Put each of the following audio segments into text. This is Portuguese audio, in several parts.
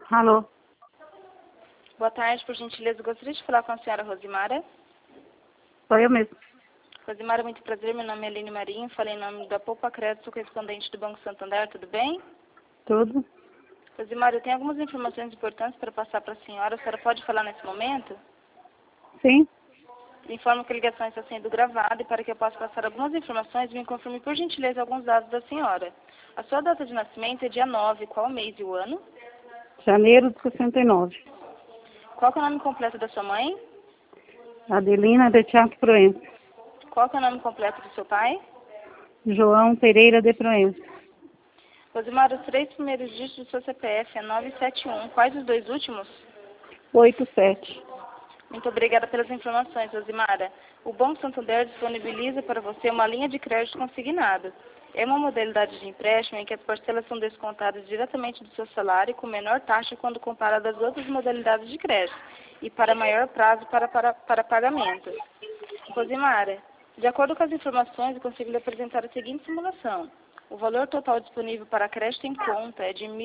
Alô? Boa tarde, por gentileza, gostaria de falar com a senhora Rosimara. Sou eu mesmo. Rosimara, muito prazer, meu nome é Aline Marinho, falei em nome da Poupa Crédito, sou correspondente do Banco Santander, tudo bem? Tudo? Rosimara, eu tenho algumas informações importantes para passar para a senhora pode falar nesse momento? Sim? Lhe informo que a ligação está sendo gravada e para que eu possa passar algumas informações, me confirme por gentileza alguns dados da senhora. A sua data de nascimento é dia 9, qual o mês e o ano? Janeiro de 69. Qual que é o nome completo da sua mãe? Adelina de Teatro Proença. Qual que é o nome completo do seu pai? João Pereira de Proença. Rosimara, os 3 primeiros dígitos do seu CPF é 971. Quais os 2 últimos? 87. Muito obrigada pelas informações, Rosimara. O Banco Santander disponibiliza para você uma linha de crédito consignado. É uma modalidade de empréstimo em que as parcelas são descontadas diretamente do seu salário com menor taxa quando comparado às outras modalidades de crédito e para maior prazo para pagamento. Rosimara, de acordo com as informações, eu consigo lhe apresentar a seguinte simulação. O valor total disponível para crédito em conta é de R$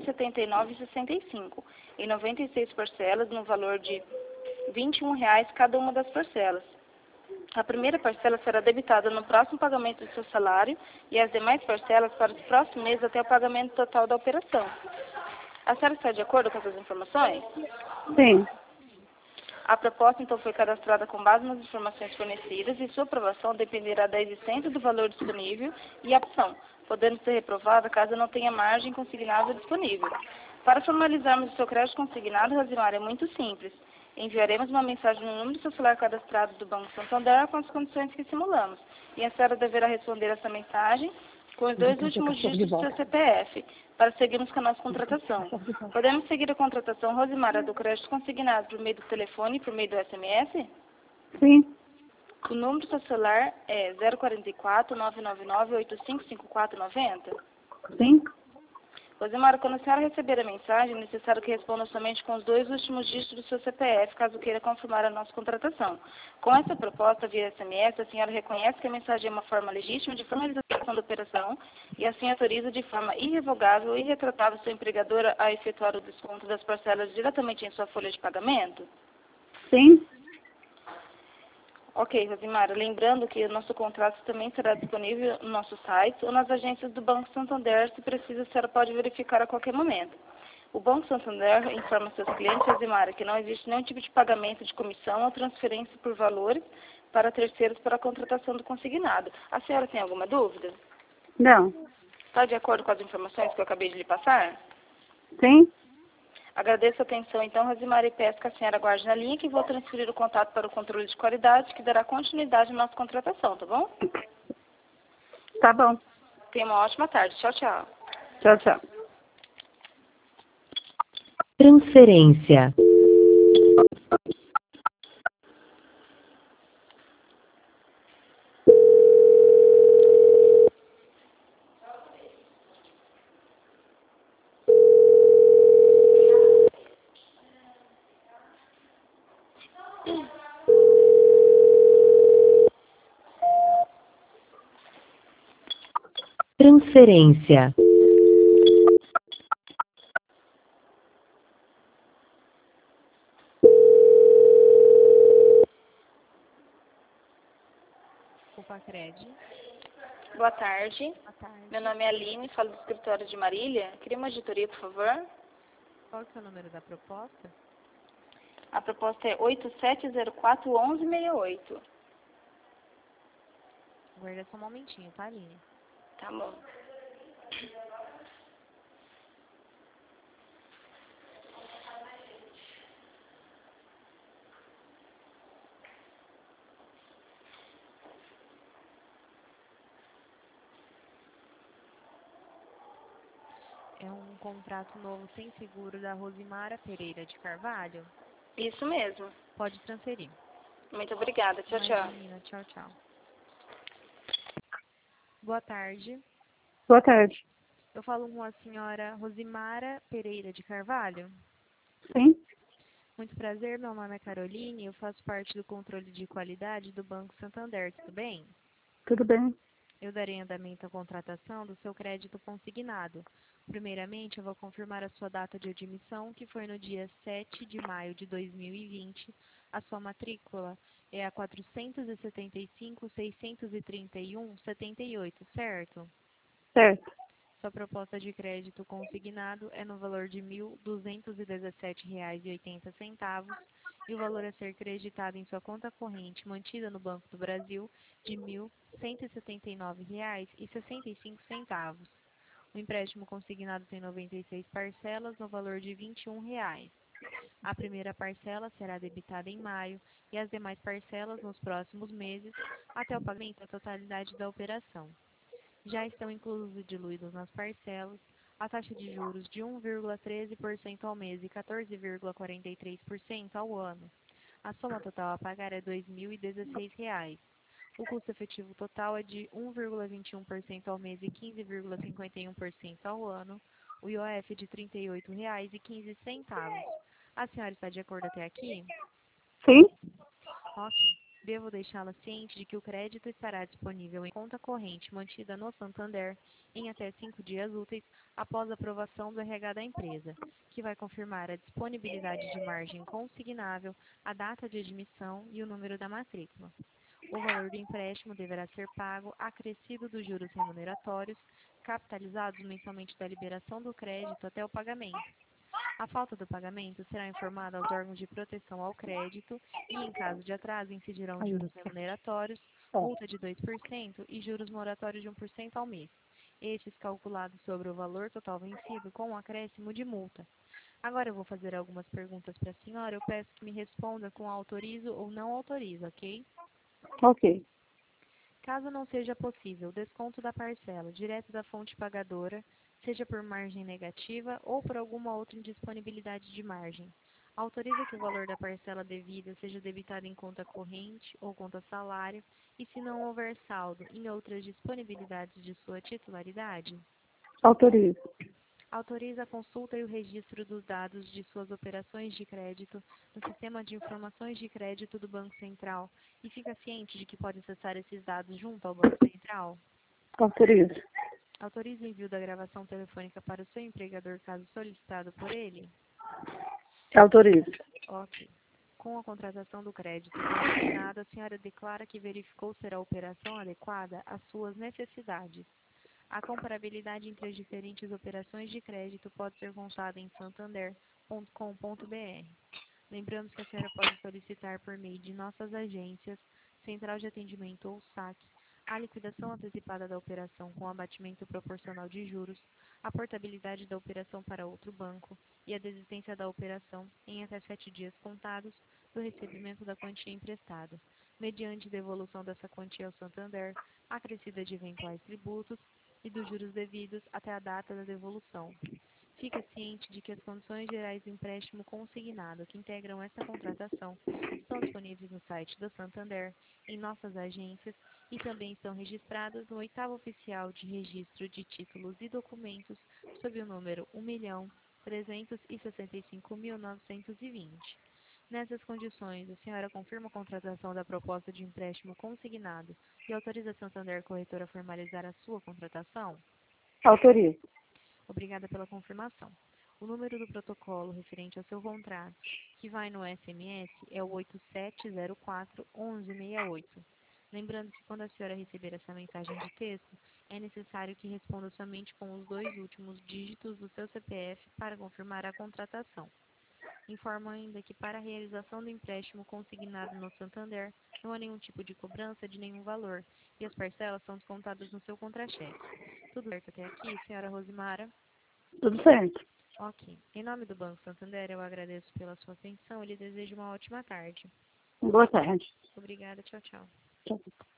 1.179,65, em 96 parcelas, no valor de R$ 21 cada uma das parcelas. A primeira parcela será debitada no próximo pagamento do seu salário e as demais parcelas para os próximos meses até o pagamento total da operação. A senhora está de acordo com essas informações? Sim. A proposta, então, foi cadastrada com base nas informações fornecidas e sua aprovação dependerá da existência do valor disponível e a opção, podendo ser reprovada caso não tenha margem consignável disponível. Para formalizarmos o seu crédito consignado, Rosimar, é muito simples. Enviaremos uma mensagem no número do seu celular cadastrado do Banco Santander com as condições que simulamos. E a senhora deverá responder essa mensagem com os 2 últimos dígitos do seu CPF, para seguirmos com a nossa contratação. Podemos seguir a contratação, Rosimara, do crédito consignado por meio do telefone e por meio do SMS? Sim. O número do seu celular é 044-999-855490? Sim? Rosimara, quando a senhora receber a mensagem, é necessário que responda somente com os 2 últimos dígitos do seu CPF, caso queira confirmar a nossa contratação. Com essa proposta via SMS, a senhora reconhece que a mensagem é uma forma legítima de formalização da operação e assim autoriza de forma irrevogável e irretratável sua empregadora a efetuar o desconto das parcelas diretamente em sua folha de pagamento? Sim? Ok, Rosimara, lembrando que o nosso contrato também será disponível no nosso site ou nas agências do Banco Santander, se precisa, a senhora pode verificar a qualquer momento. O Banco Santander informa seus clientes, Rosimara, que não existe nenhum tipo de pagamento de comissão ou transferência por valores para terceiros para a contratação do consignado. A senhora tem alguma dúvida? Não. Está de acordo com as informações que eu acabei de lhe passar? Sim? Agradeço a atenção, então, Rosimara, e peço que a senhora aguarde na linha que vou transferir o contato para o controle de qualidade, que dará continuidade à nossa contratação, tá bom? Tá bom. Tenha uma ótima tarde. Tchau, tchau. Tchau, tchau. Transferência. Transferência. Poupa Crédito. Boa tarde. Boa tarde. Meu nome é Aline, falo do escritório de Marília. Queria uma auditoria, por favor. Qual que é o número da proposta? A proposta é 8704-1168. Guarda só um momentinho, tá, Aline? Tá bom. É um contrato novo sem seguro da Rosimara Pereira de Carvalho. Isso mesmo. Pode transferir. Muito obrigada. Tchau, tchau. Imagina, tchau, tchau. Boa tarde. Boa tarde. Eu falo com a senhora Rosimara Pereira de Carvalho. Sim? Muito prazer, meu nome é Caroline, eu faço parte do controle de qualidade do Banco Santander, tudo bem? Tudo bem? Eu darei andamento à contratação do seu crédito consignado. Primeiramente, eu vou confirmar a sua data de admissão, que foi no dia 7 de maio de 2020. A sua matrícula é a 475.631.78, certo? Certo. Sua proposta de crédito consignado é no valor de R$ 1.217,80 e o valor a ser creditado em sua conta corrente mantida no Banco do Brasil de R$ 1.179,65. O empréstimo consignado tem 96 parcelas no valor de R$ 21. A primeira parcela será debitada em maio e as demais parcelas nos próximos meses até o pagamento da totalidade da operação. Já estão inclusos e diluídos nas parcelas a taxa de juros de 1,13% ao mês e 14,43% ao ano. A soma total a pagar é R$ 2.016. O custo efetivo total é de 1,21% ao mês e 15,51% ao ano. O IOF é de R$ 38,15. A senhora está de acordo até aqui? Sim? Ok. Devo deixá-la ciente de que o crédito estará disponível em conta corrente mantida no Santander em até 5 dias úteis após a aprovação do RH da empresa, que vai confirmar a disponibilidade de margem consignável, a data de admissão e o número da matrícula. O valor do empréstimo deverá ser pago acrescido dos juros remuneratórios, capitalizados mensalmente da liberação do crédito até o pagamento. A falta do pagamento será informada aos órgãos de proteção ao crédito e, em caso de atraso, incidirão juros remuneratórios, multa de 2% e juros moratórios de 1% ao mês, estes calculados sobre o valor total vencido com um acréscimo de multa. Agora eu vou fazer algumas perguntas para a senhora. Eu peço que me responda com autorizo ou não autorizo, ok? Ok. Caso não seja possível o desconto da parcela direto da fonte pagadora, seja por margem negativa ou por alguma outra indisponibilidade de margem, autoriza que o valor da parcela devida seja debitado em conta corrente ou conta salário e, se não houver saldo, em outras disponibilidades de sua titularidade? Autorizo. Autoriza a consulta e o registro dos dados de suas operações de crédito no Sistema de Informações de Crédito do Banco Central e fica ciente de que pode acessar esses dados junto ao Banco Central? Autorizo. Autoriza o envio da gravação telefônica para o seu empregador caso solicitado por ele? Autorizo. Ok. Com a contratação do crédito consignado, a senhora declara que verificou ser a operação adequada às suas necessidades. A comparabilidade entre as diferentes operações de crédito pode ser consultada em santander.com.br. Lembramos que a senhora pode solicitar por meio de nossas agências, Central de Atendimento ou SAC, a liquidação antecipada da operação com abatimento proporcional de juros, a portabilidade da operação para outro banco e a desistência da operação em até 7 dias contados do recebimento da quantia emprestada, mediante devolução dessa quantia ao Santander, acrescida de eventuais tributos e dos juros devidos até a data da devolução. Fica ciente de que as condições gerais do empréstimo consignado que integram esta contratação estão disponíveis no site do Santander, em nossas agências e também estão registradas no 8º Oficial de Registro de Títulos e Documentos sob o número 1.365.920. Nessas condições, a senhora confirma a contratação da proposta de empréstimo consignado e autoriza a Santander Corretora a formalizar a sua contratação? Autorizo. Obrigada pela confirmação. O número do protocolo referente ao seu contrato, que vai no SMS, é o 8704-1168. Lembrando que quando a senhora receber essa mensagem de texto, é necessário que responda somente com os 2 últimos dígitos do seu CPF para confirmar a contratação. Informo ainda que para a realização do empréstimo consignado no Santander, não há nenhum tipo de cobrança de nenhum valor e as parcelas são descontadas no seu contra-cheque. Tudo certo até aqui, senhora Rosimara? Tudo certo. Ok. Em nome do Banco Santander, eu agradeço pela sua atenção e lhe desejo uma ótima tarde. Boa tarde. Obrigada, tchau, tchau. Tchau.